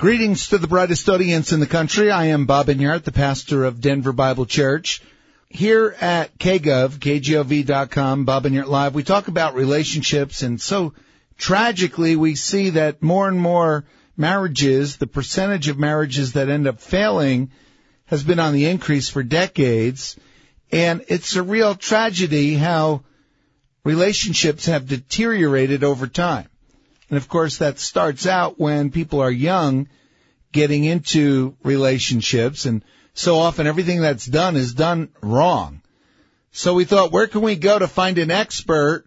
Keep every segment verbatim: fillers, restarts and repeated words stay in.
Greetings to the brightest audience in the country. I am Bob Enyart, the pastor of Denver Bible Church. Here at K G O V, K G O V dot com, Bob Enyart Live, we talk about relationships, and so tragically we see that more and more marriages, the percentage of marriages that end up failing has been on the increase for decades, and it's a real tragedy how relationships have deteriorated over time. And, of course, that starts out when people are young, getting into relationships, and so often everything that's done is done wrong. So we thought, where can we go to find an expert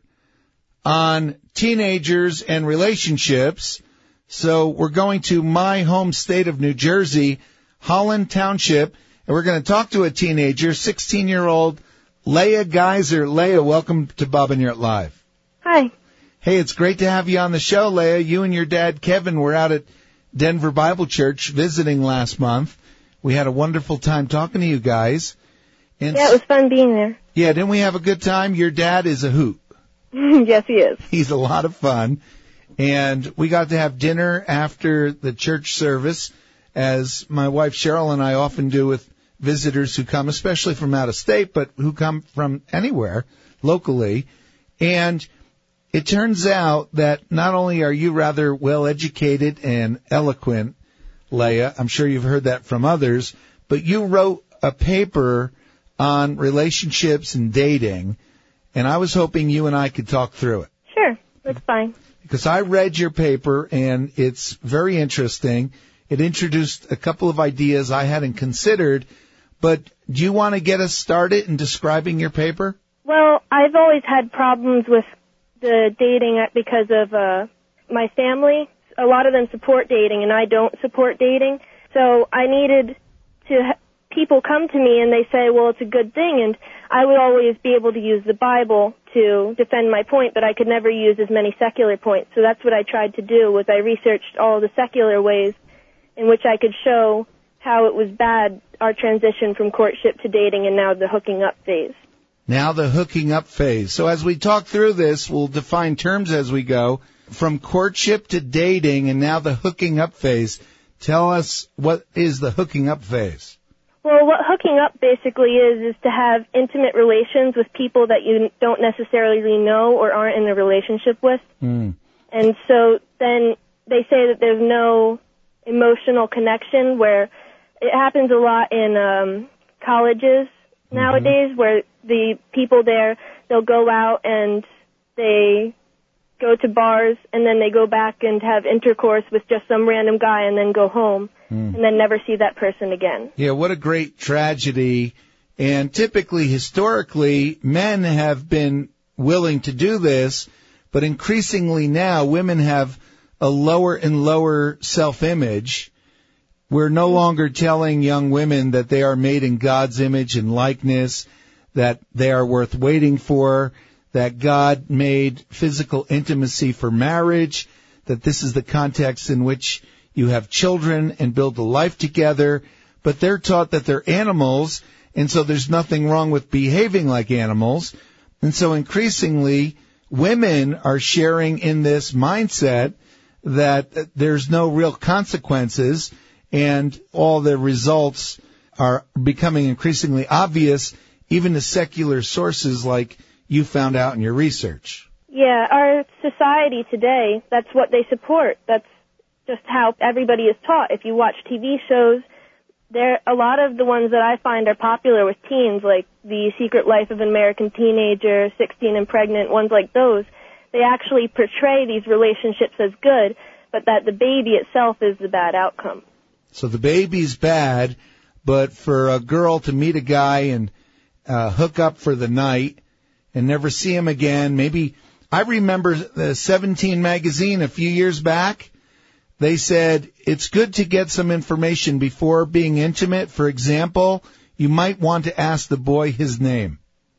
on teenagers and relationships? So we're going to my home state of New Jersey, Holland Township, and we're going to talk to a teenager, sixteen-year-old Leah Geyser. Leah, welcome to Bob Enyart Live. Hi. Hey, it's great to have you on the show, Leah. You and your dad, Kevin, were out at Denver Bible Church visiting last month. We had a wonderful time talking to you guys. And yeah, it was fun being there. Yeah, didn't we have a good time? Your dad is a hoot. Yes, he is. He's a lot of fun. And we got to have dinner after the church service, as my wife Cheryl and I often do with visitors who come, especially from out of state, but who come from anywhere locally. And it turns out that not only are you rather well-educated and eloquent, Leah, I'm sure you've heard that from others, but you wrote a paper on relationships and dating, and I was hoping you and I could talk through it. Sure, that's fine. Because I read your paper, and it's very interesting. It introduced a couple of ideas I hadn't considered, but do you want to get us started in describing your paper? Well, I've always had problems with the dating because of uh, my family. A lot of them support dating, and I don't support dating. So I needed to ha- people come to me, and they say, well, it's a good thing, and I would always be able to use the Bible to defend my point, but I could never use as many secular points. So that's what I tried to do, was I researched all the secular ways in which I could show how it was bad, our transition from courtship to dating and now the hooking up phase. Now the hooking up phase. So as we talk through this, we'll define terms as we go. From courtship to dating and now the hooking up phase. Tell us, what is the hooking up phase? Well, what hooking up basically is, is to have intimate relations with people that you don't necessarily know or aren't in a relationship with. Mm. And so then they say that there's no emotional connection, where it happens a lot in um, colleges nowadays, mm-hmm. where the people there, they'll go out and they go to bars and then they go back and have intercourse with just some random guy and then go home mm. and then never see that person again. Yeah, what a great tragedy. And typically, historically, men have been willing to do this, but increasingly now women have a lower and lower self-image. We're no longer telling young women that they are made in God's image and likeness, that they are worth waiting for, that God made physical intimacy for marriage, that this is the context in which you have children and build a life together. But they're taught that they're animals, and so there's nothing wrong with behaving like animals. And so increasingly, women are sharing in this mindset that there's no real consequences, and all the results are becoming increasingly obvious, even to secular sources like you found out in your research. Yeah, our society today, that's what they support. That's just how everybody is taught. If you watch T V shows, there a lot of the ones that I find are popular with teens, like The Secret Life of an American Teenager, sixteen and Pregnant, ones like those, they actually portray these relationships as good, but that the baby itself is the bad outcome. So the baby's bad, but for a girl to meet a guy and uh, hook up for the night and never see him again, maybe, I remember the Seventeen magazine a few years back, they said it's good to get some information before being intimate. For example, you might want to ask the boy his name.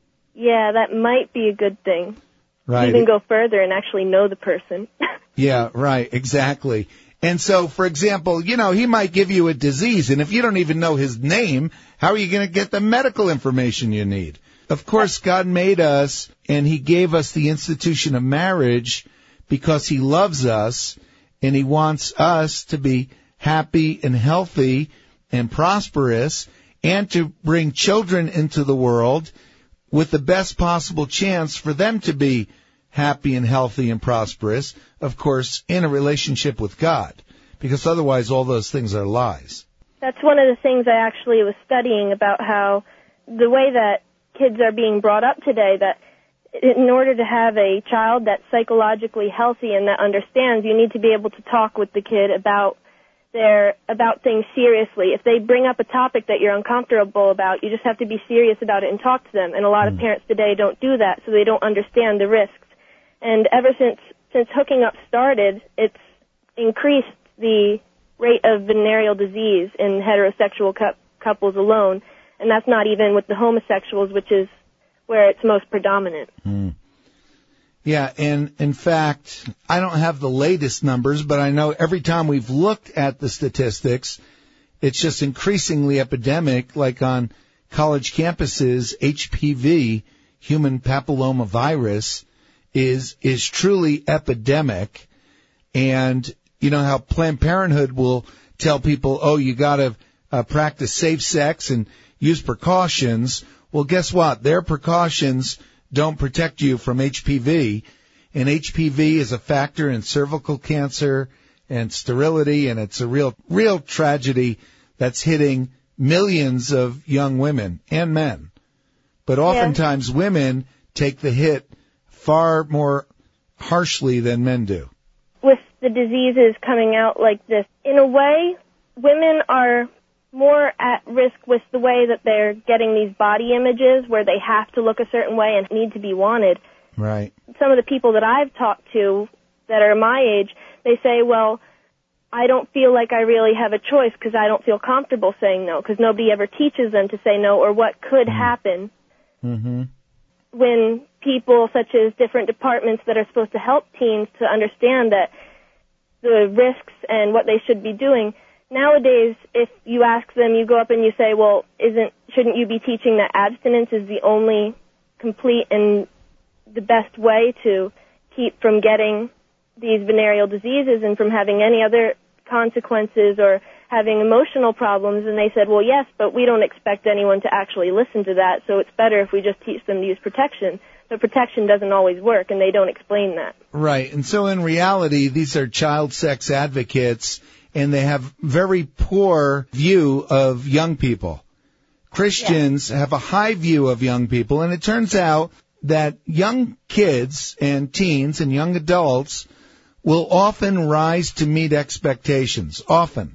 Yeah, that might be a good thing. Right. Even go further and actually know the person. Yeah, right, exactly. And so, for example, you know, he might give you a disease, and if you don't even know his name, how are you going to get the medical information you need? Of course, God made us, and He gave us the institution of marriage because He loves us, and He wants us to be happy and healthy and prosperous, and to bring children into the world with the best possible chance for them to be happy and healthy and prosperous, of course, in a relationship with God, because otherwise all those things are lies. That's one of the things I actually was studying about how the way that kids are being brought up today, that in order to have a child that's psychologically healthy and that understands, you need to be able to talk with the kid about their about things seriously. If they bring up a topic that you're uncomfortable about, you just have to be serious about it and talk to them. And a lot mm. of parents today don't do that, so they don't understand the risks. And ever since since hooking up started, it's increased the rate of venereal disease in heterosexual cu- couples alone, and that's not even with the homosexuals, which is where it's most predominant. Mm. Yeah, and in fact, I don't have the latest numbers, but I know every time we've looked at the statistics, it's just increasingly epidemic, like on college campuses, H P V, human papillomavirus, is is truly epidemic. And you know how Planned Parenthood will tell people, oh, you got to uh, practice safe sex and use precautions. Well, guess what? Their precautions don't protect you from H P V, and H P V is a factor in cervical cancer and sterility, and it's a real, real tragedy that's hitting millions of young women and men. But oftentimes yeah. women take the hit far more harshly than men do. With the diseases coming out like this, in a way, women are more at risk with the way that they're getting these body images where they have to look a certain way and need to be wanted. Right. Some of the people that I've talked to that are my age, they say, well, I don't feel like I really have a choice because I don't feel comfortable saying no, because nobody ever teaches them to say no or what could mm. happen mm-hmm. when people such as different departments that are supposed to help teens to understand that the risks and what they should be doing. Nowadays, if you ask them, you go up and you say, well, isn't shouldn't you be teaching that abstinence is the only complete and the best way to keep from getting these venereal diseases and from having any other consequences or having emotional problems? And they said, well, yes, but we don't expect anyone to actually listen to that, so it's better if we just teach them to use protection. But protection doesn't always work, and they don't explain that. Right, and so in reality, these are child sex advocates, and they have very poor view of young people. Christians yeah. have a high view of young people, and it turns out that young kids and teens and young adults will often rise to meet expectations, often.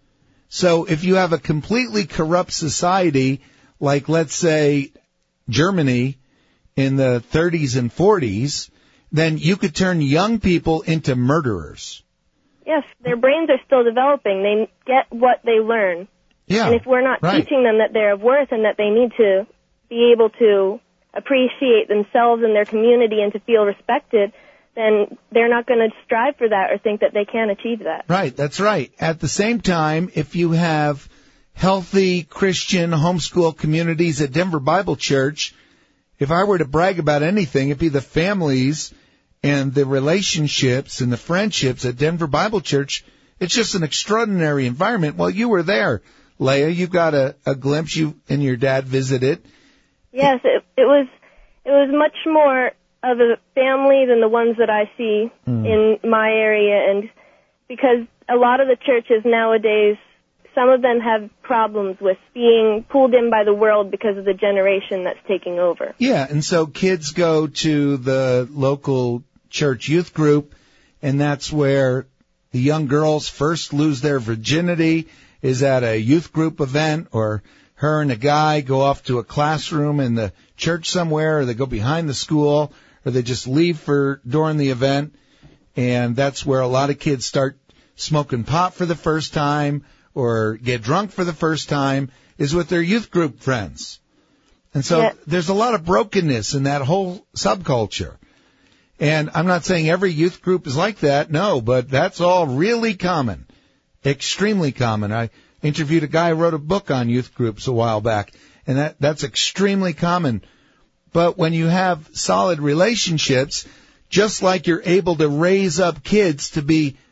So if you have a completely corrupt society, like let's say Germany in the thirties and forties, then you could turn young people into murderers. Yes, their brains are still developing. They get what they learn. Yeah, and if we're not right. teaching them that they're of worth and that they need to be able to appreciate themselves and their community and to feel respected, then they're not going to strive for that or think that they can achieve that. Right, that's right. At the same time, if you have healthy Christian homeschool communities at Denver Bible Church, if I were to brag about anything, it'd be the families and the relationships and the friendships at Denver Bible Church. It's just an extraordinary environment. Well, you were there, Leah. You got a, a glimpse. You and your dad visited. Yes, it, it was it was much more of a family than the ones that I see mm. in my area, and because a lot of the churches nowadays, some of them have problems with being pulled in by the world because of the generation that's taking over. Yeah, and so kids go to the local church youth group, and that's where the young girls first lose their virginity, is at a youth group event, or her and a guy go off to a classroom in the church somewhere, or they go behind the school, or they just leave for during the event, and that's where a lot of kids start smoking pot for the first time, or get drunk for the first time, is with their youth group friends. And so yeah. there's a lot of brokenness in that whole subculture. And I'm not saying every youth group is like that, no, but that's all really common, extremely common. I interviewed a guy who wrote a book on youth groups a while back, and that that's extremely common. But when you have solid relationships, just like you're able to raise up kids to be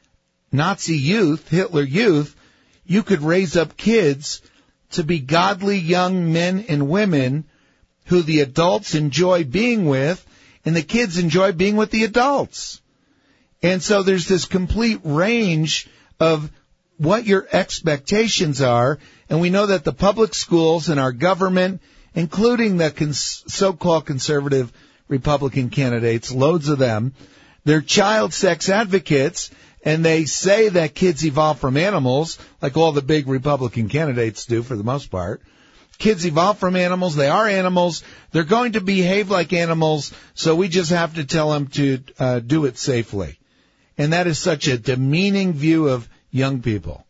Nazi youth, Hitler youth, you could raise up kids to be godly young men and women who the adults enjoy being with, and the kids enjoy being with the adults. And so there's this complete range of what your expectations are, and we know that the public schools and our government, including the cons- so-called conservative Republican candidates, loads of them, they're child sex advocates, and they say that kids evolve from animals, like all the big Republican candidates do for the most part. Kids evolve from animals. They are animals. They're going to behave like animals, so we just have to tell them to uh, do it safely. And that is such a demeaning view of young people.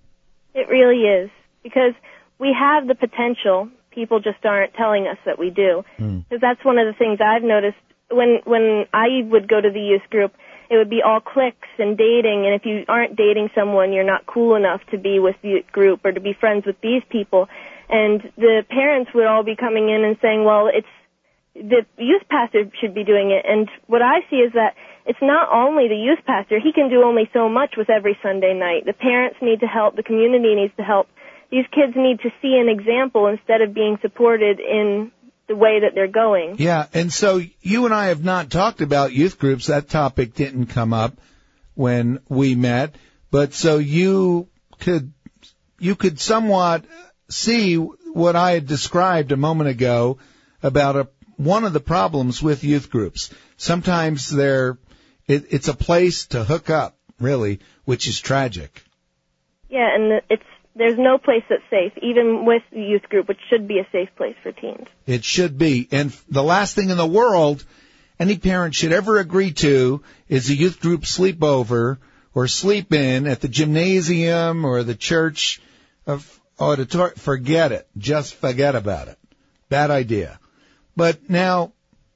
It really is, because we have the potential. People just aren't telling us that we do. Because mm. that's one of the things I've noticed. When when I would go to the youth group, it would be all cliques and dating, and if you aren't dating someone, you're not cool enough to be with the group or to be friends with these people. And the parents would all be coming in and saying, well, it's the youth pastor should be doing it. And what I see is that it's not only the youth pastor. He can do only so much with every Sunday night. The parents need to help. The community needs to help. These kids need to see an example instead of being supported in the way that they're going. Yeah, and so you and I have not talked about youth groups. That topic didn't come up when we met. But so you could you could somewhat see what I had described a moment ago about a, one of the problems with youth groups. Sometimes they're it, it's a place to hook up, really, which is tragic. Yeah, and it's there's no place that's safe, even with the youth group, which should be a safe place for teens. It should be. And the last thing in the world any parent should ever agree to is a youth group sleepover or sleep in at the gymnasium or the church of auditorium. Forget it. Just forget about it. Bad idea. But now,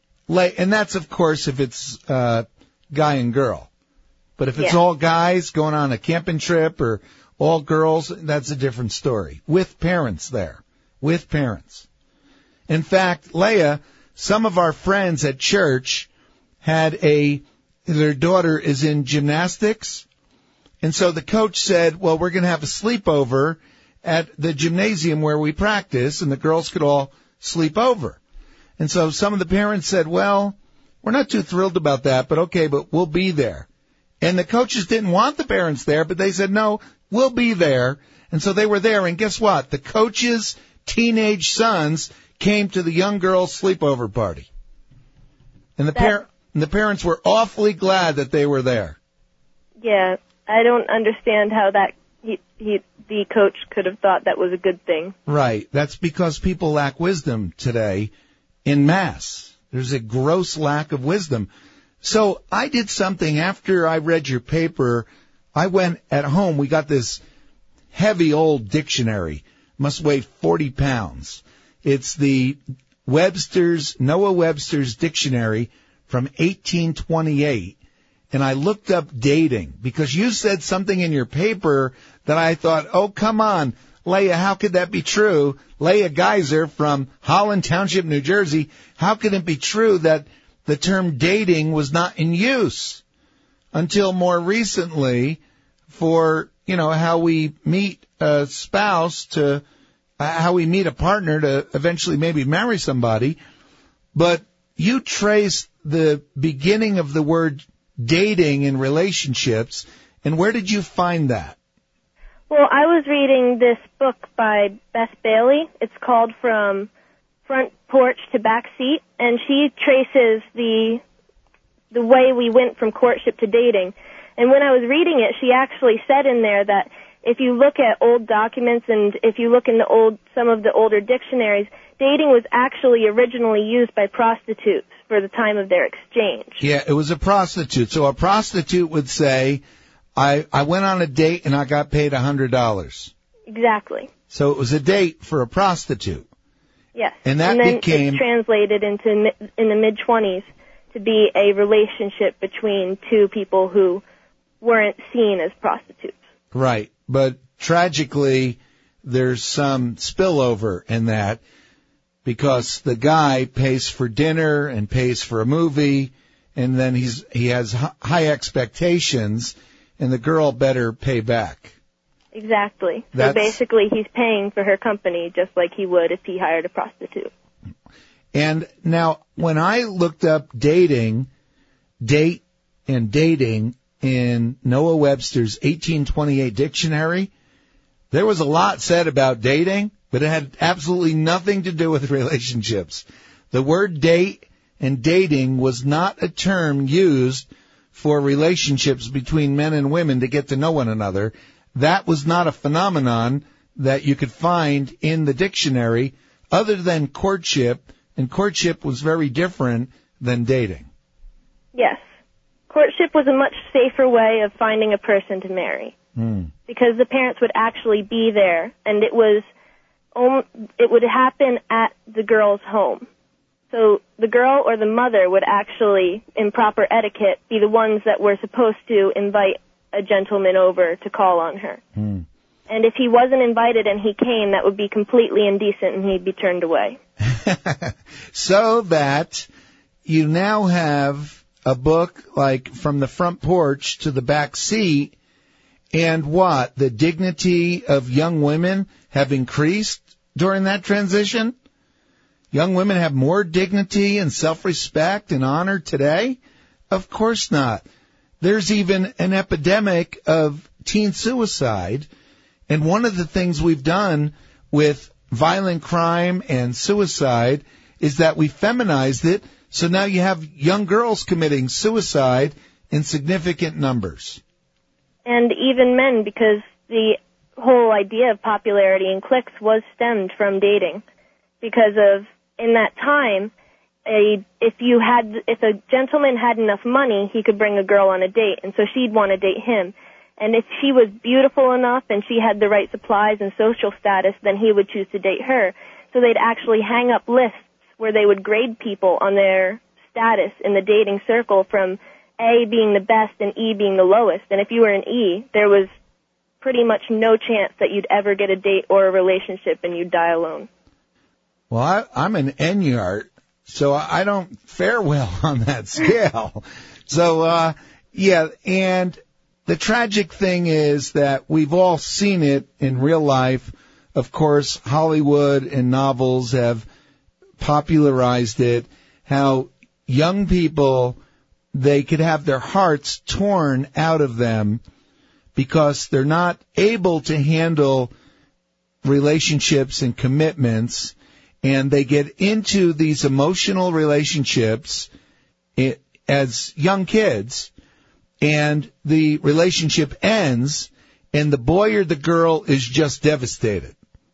and that's, of course, if it's uh, guy and girl. But if it's yeah. all guys going on a camping trip or all girls, that's a different story. With parents there. With parents. In fact, Leah, some of our friends at church had a, their daughter is in gymnastics. And so the coach said, well, we're going to have a sleepover at the gymnasium where we practice, and the girls could all sleep over. And so some of the parents said, well, we're not too thrilled about that, but okay, but we'll be there. And the coaches didn't want the parents there, but they said, no, we'll be there. And so they were there, and guess what? The coaches' teenage sons came to the young girls' sleepover party. And the, par- and the parents were awfully glad that they were there. Yeah, I don't understand how that he, he, the coach could have thought that was a good thing. Right. That's because people lack wisdom today in mass. There's a gross lack of wisdom. So I did something after I read your paper. I went at home. We got this heavy old dictionary. Must weigh forty pounds. It's the Webster's, Noah Webster's dictionary from eighteen twenty-eight. And I looked up dating because you said something in your paper that I thought, oh, come on, Leah, how could that be true? Leah Geyser from Holland Township, New Jersey, how could it be true that the term dating was not in use until more recently for, you know, how we meet a spouse to, uh, how we meet a partner to eventually maybe marry somebody. But you trace the beginning of the word dating in relationships, and where did you find that? Well, I was reading this book by Beth Bailey. It's called From Front Porch to Back Seat, and she traces the the way we went from courtship to dating. And when I was reading it, she actually said in there that if you look at old documents and if you look in the old some of the older dictionaries, dating was actually originally used by prostitutes for the time of their exchange. Yeah, it was a prostitute. So a prostitute would say, I, I went on a date and I got paid one hundred dollars. Exactly. So it was a date for a prostitute. Yes. And that and then became... it's translated into, in the mid-twenties, to be a relationship between two people who weren't seen as prostitutes. Right. But tragically, there's some spillover in that, because the guy pays for dinner and pays for a movie, and then he's he has high expectations, and the girl better pay back. Exactly. That's... So basically he's paying for her company just like he would if he hired a prostitute. And now, when I looked up dating, date and dating in Noah Webster's eighteen twenty-eight dictionary, there was a lot said about dating, but it had absolutely nothing to do with relationships. The word date and dating was not a term used for relationships between men and women to get to know one another. That was not a phenomenon that you could find in the dictionary other than courtship, and courtship was very different than dating. Yes. Courtship was a much safer way of finding a person to marry mm. because the parents would actually be there, and it was it would happen at the girl's home. So the girl or the mother would actually, in proper etiquette, be the ones that were supposed to invite a gentleman over to call on her. Mm. And if he wasn't invited and he came, that would be completely indecent and he'd be turned away. So that you now have a book like From the Front Porch to the Back Seat, and what? The dignity of young women have increased during that transition? Young women have more dignity and self-respect and honor today? Of course not. There's even an epidemic of teen suicide, and one of the things we've done with violent crime and suicide is that we feminized it, so now you have young girls committing suicide in significant numbers. And even men, because the whole idea of popularity and cliques was stemmed from dating, because of in that time, a if you had if a gentleman had enough money, he could bring a girl on a date, and so she'd want to date him. And if she was beautiful enough and she had the right supplies and social status, then he would choose to date her. So they'd actually hang up lists where they would grade people on their status in the dating circle, from A being the best and E being the lowest. And if you were an E, there was pretty much no chance that you'd ever get a date or a relationship, and you'd die alone. Well, I, I'm an N-yard, so I don't fare well on that scale. So, uh, yeah, and the tragic thing is that we've all seen it in real life. Of course, Hollywood and novels have popularized it, how young people, they could have their hearts torn out of them because they're not able to handle relationships and commitments, and they get into these emotional relationships as young kids, and the relationship ends, and the boy or the girl is just devastated.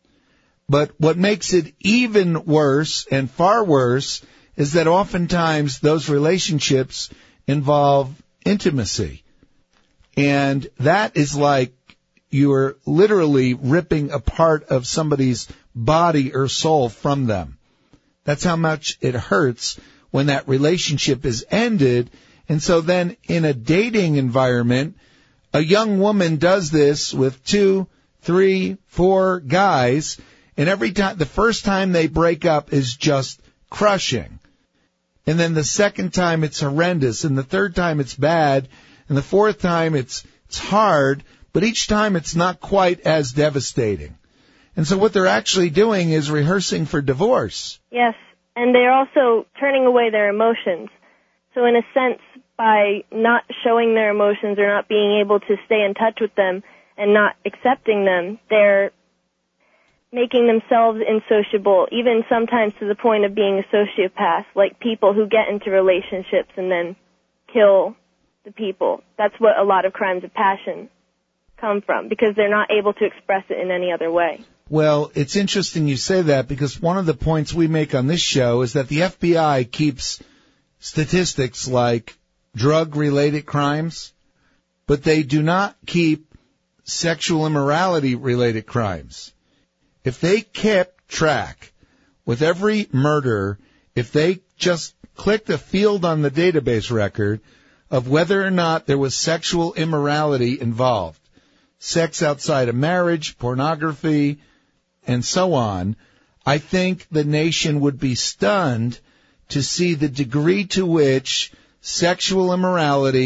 But what makes it even worse, and far worse, is that oftentimes those relationships involve intimacy. And that is like you're literally ripping a part of somebody's body or soul from them. That's how much it hurts when that relationship is ended. And so then in a dating environment, a young woman does this with two, three, four guys, and every time, the first time they break up is just crushing. And then the second time it's horrendous, and the third time it's bad, and the fourth time it's it's hard, but each time it's not quite as devastating. And so what they're actually doing is rehearsing for divorce. Yes, and they're also turning away their emotions. So in a sense, by not showing their emotions or not being able to stay in touch with them and not accepting them, they're making themselves insociable, even sometimes to the point of being a sociopath, like people who get into relationships and then kill the people. That's what a lot of crimes of passion come from, because they're not able to express it in any other way. Well, it's interesting you say that, because one of the points we make on this show is that the F B I keeps statistics like drug-related crimes, but they do not keep sexual immorality-related crimes. If they kept track with every murder, if they just clicked a field on the database record of whether or not there was sexual immorality involved, sex outside of marriage, pornography, and so on, I think the nation would be stunned to see the degree to which sexual immorality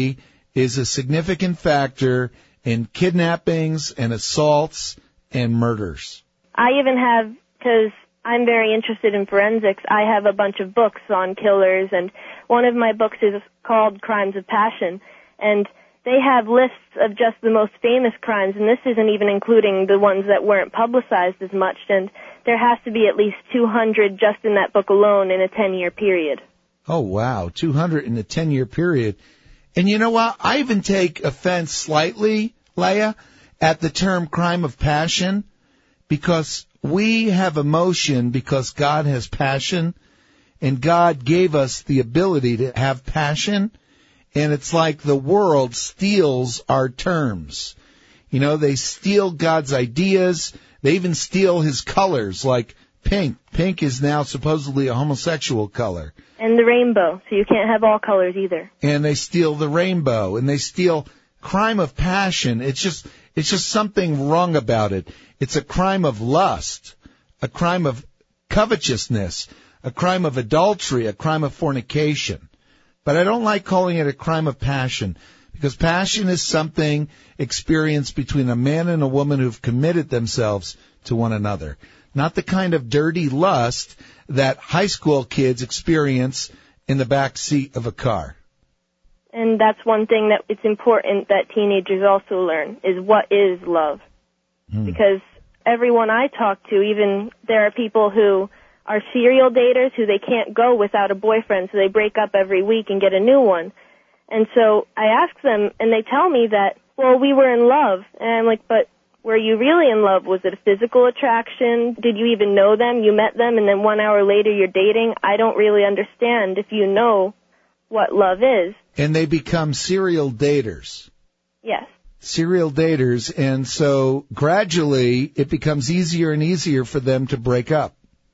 is a significant factor in kidnappings and assaults and murders. I even have, because I'm very interested in forensics, I have a bunch of books on killers, and one of my books is called Crimes of Passion, and they have lists of just the most famous crimes, and this isn't even including the ones that weren't publicized as much, and there has to be at least two hundred just in that book alone in a ten-year period. Oh, wow, two hundred in a ten-year period. And you know what? I even take offense slightly, Leah, at the term crime of passion, because we have emotion because God has passion, and God gave us the ability to have passion, and it's like the world steals our terms. You know, they steal God's ideas. They even steal his colors, like pink. Pink is now supposedly a homosexual color. And the rainbow, so you can't have all colors either. And they steal the rainbow, and they steal crime of passion. It's just, it's just something wrong about it. It's a crime of lust, a crime of covetousness, a crime of adultery, a crime of fornication. But I don't like calling it a crime of passion, because passion is something experienced between a man and a woman who've committed themselves to one another, not the kind of dirty lust that high school kids experience in the back seat of a car. And that's one thing that it's important that teenagers also learn, is what is love. Hmm. Because everyone I talk to, even there are people who are serial daters who they can't go without a boyfriend, so they break up every week and get a new one. And so I ask them, and they tell me that, well, we were in love. And I'm like, but were you really in love? Was it a physical attraction? Did you even know them? You met them, and then one hour later you're dating? I don't really understand if you know what love is. And they become serial daters. Yes. Serial daters, and so gradually it becomes easier and easier for them to break up.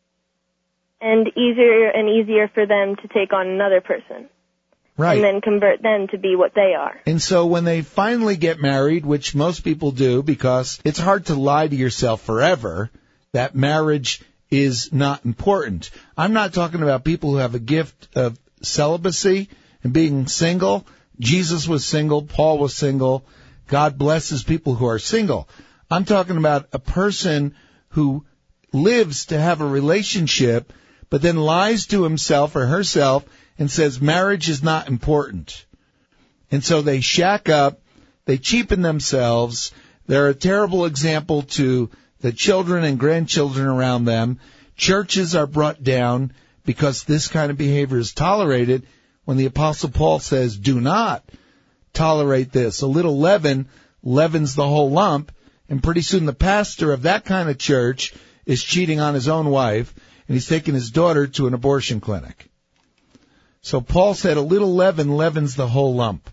And easier and easier for them to take on another person. Right. And then convert them to be what they are. And so when they finally get married, which most people do, because it's hard to lie to yourself forever, that marriage is not important. I'm not talking about people who have a gift of celibacy and being single. Jesus was single. Paul was single. God blesses people who are single. I'm talking about a person who lives to have a relationship, but then lies to himself or herself and says marriage is not important. And so they shack up, they cheapen themselves, they're a terrible example to the children and grandchildren around them. Churches are brought down because this kind of behavior is tolerated when the Apostle Paul says, do not tolerate this. A little leaven leavens the whole lump, and pretty soon the pastor of that kind of church is cheating on his own wife, and he's taking his daughter to an abortion clinic. So Paul said a little leaven leavens the whole lump.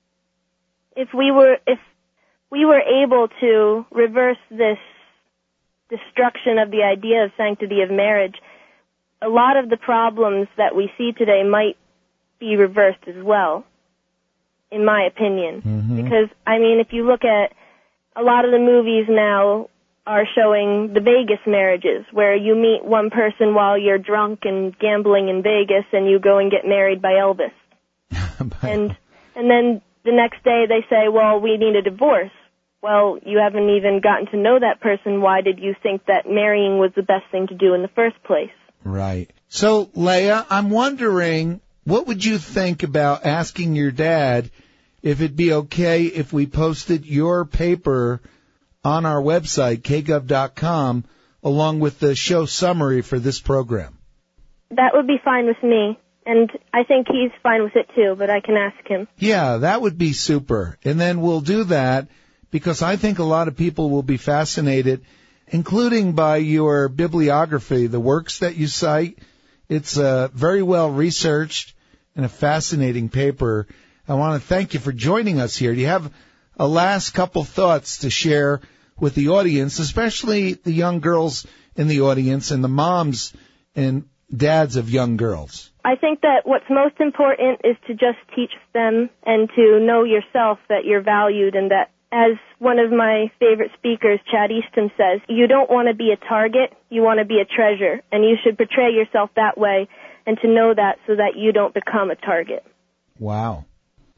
If we were, if we were able to reverse this destruction of the idea of sanctity of marriage, a lot of the problems that we see today might be reversed as well, in my opinion. Mm-hmm. Because, I mean, if you look at a lot of the movies now are showing the Vegas marriages, where you meet one person while you're drunk and gambling in Vegas, and you go and get married by Elvis. and and then the next day they say, well, we need a divorce. Well, you haven't even gotten to know that person. Why did you think that marrying was the best thing to do in the first place? Right. So, Leah, I'm wondering, what would you think about asking your dad if it'd be okay if we posted your paper on our website, k gov dot com, along with the show summary for this program? That would be fine with me, and I think he's fine with it too, but I can ask him. Yeah, that would be super. And then we'll do that because I think a lot of people will be fascinated, including by your bibliography, the works that you cite. It's uh, very well researched and a fascinating paper. I want to thank you for joining us here. Do you have a last couple thoughts to share with the audience, especially the young girls in the audience and the moms and dads of young girls? I think that what's most important is to just teach them and to know yourself that you're valued, and that, as one of my favorite speakers, Chad Easton, says, you don't want to be a target, you want to be a treasure, and you should portray yourself that way and to know that so that you don't become a target. Wow.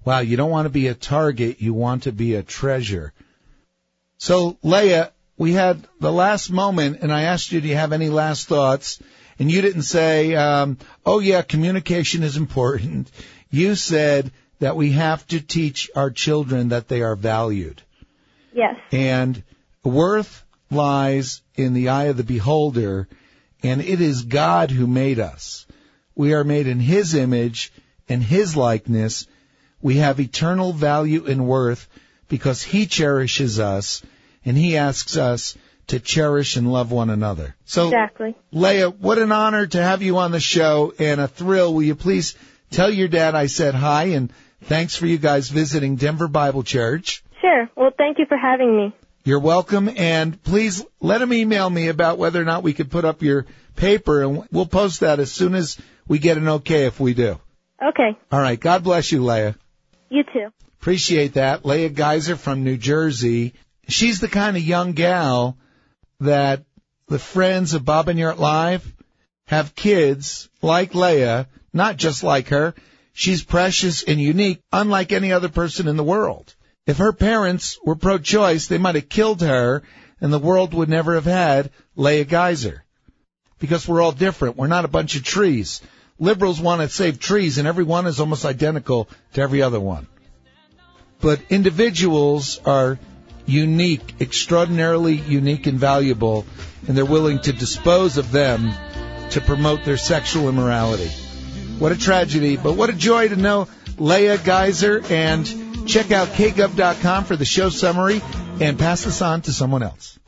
Wow, you don't want to be a target, you want to be a treasure. So, Leah, we had the last moment, and I asked you, do you have any last thoughts? And you didn't say, um, oh, yeah, communication is important. You said that we have to teach our children that they are valued. Yes. And worth lies in the eye of the beholder, and it is God who made us. We are made in His image and His likeness. We have eternal value and worth because He cherishes us, and He asks us to cherish and love one another. So, exactly. Leah, what an honor to have you on the show, and a thrill. Will you please tell your dad I said hi, and thanks for you guys visiting Denver Bible Church. Sure. Well, thank you for having me. You're welcome, and please let him email me about whether or not we could put up your paper, and we'll post that as soon as we get an okay if we do. Okay. All right. God bless you, Leah. You too. Appreciate that. Leah Geyser from New Jersey. She's the kind of young gal that the friends of Bob and Yurt Live have kids like Leah, not just like her. She's precious and unique, unlike any other person in the world. If her parents were pro-choice, they might have killed her, and the world would never have had Leah Geyser. Because we're all different. We're not a bunch of trees. Liberals want to save trees, and every one is almost identical to every other one. But individuals are unique, extraordinarily unique and valuable, and they're willing to dispose of them to promote their sexual immorality. What a tragedy, but what a joy to know Leah Geyser, and check out k gov dot com for the show summary and pass this on to someone else.